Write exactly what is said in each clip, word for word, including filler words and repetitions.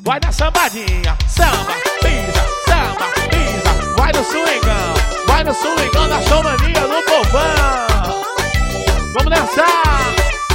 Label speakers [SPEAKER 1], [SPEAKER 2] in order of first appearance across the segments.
[SPEAKER 1] vai na sambadinha. Samba, pisa, samba, pisa. Vai no swingão, vai no swingão da showmania do povão. Vamos dançar.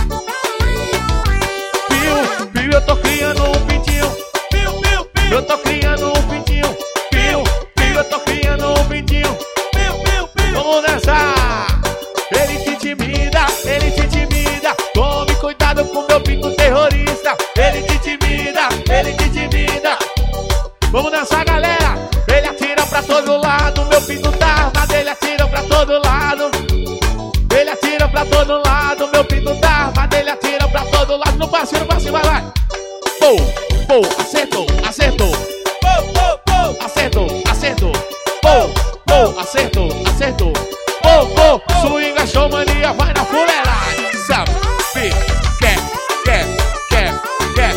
[SPEAKER 1] Piu, piu, eu tô criando um pintinho. Piu, piu, piu, eu tô criando um pintinho. Piu, piu, eu tô criando um pintinho. Piu, piu, piu, vamos dançar. Ele te intimida, ele te intimida. Tome cuidado com meu pinto terrorista. Ele te intimida, ele te intimida. Vamos dançar, galera. Ele atira pra todo lado. Meu pinto tá armado, ele atira pra todo lado. Ele atira pra todo lado. Meu pinto tá armado, ele atira pra todo lado. No passe, no passe, vai, vai. Pou, pou, acertou, acertou. Pou, pou, pou, acertou, acertou. Pou, pou, acertou, acertou. Pou, pou, swing, showmania, vai na fuleiragem. Samba, pica, quer, quer, quer, quer.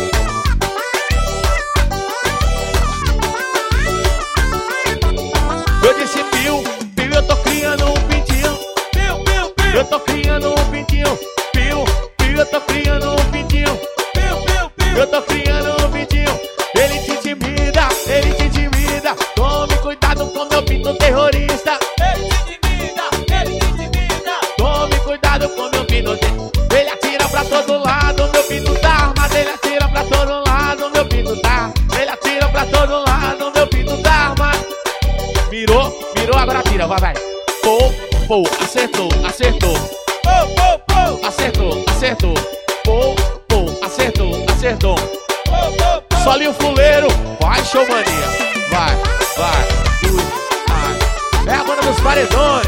[SPEAKER 1] Eu disse piu, piu, eu tô criando um pintinho. Piu, piu, piu, eu tô criando um pintinho. Piu, piu, eu tô criando um pintinho. Piu, piu, piu, eu tô criando um pintinho. Ele te intimida, ele te intimida. Tome cuidado com meu pinto terrorista. Ele te intimida, ele te intimida. Tome cuidado com meu pinto terrorista. Ele atira pra todo lado, meu pinto tá armado. Ele atira pra todo lado, meu pinto tá. Ele atira pra todo lado, meu pinto tá armado. Mirou, mirou, agora tira, vai, vai. Pou, pou, acertou, acertou. Pou, pou, pou, acertou, acertou. Pou, pou, acertou, acertou. Pou, pou, pou. Solinho fuleiro, vai, showmania. Vai, vai, ui, ai. É a banda dos paredões.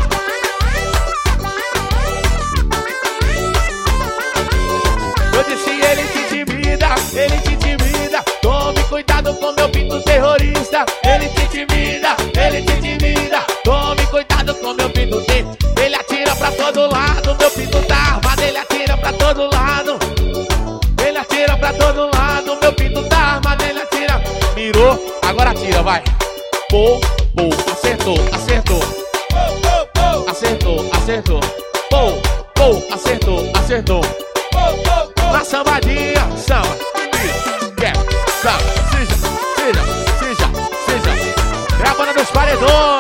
[SPEAKER 1] Eu disse ele te intimida, ele te intimida. Tome cuidado com meu pinto terrorista. Ele te intimida, ele te intimida. Tome cuidado com meu pinto terrorista. Ele atira pra todo lado, meu pinto tá armado. Ele atira pra todo lado. Ele atira pra todo lado, meu pinto tá armado. Ele atira, mirou, agora atira, vai. Pou, pou, acertou, acertou. Pou, pou, pou, acertou, acertou. Pou, pou, acertou, acertou. Pou, pou, pou, na sambadinha, samba, pisa, quer, samba, seja, seja, seja, seja. É a banda dos paredões.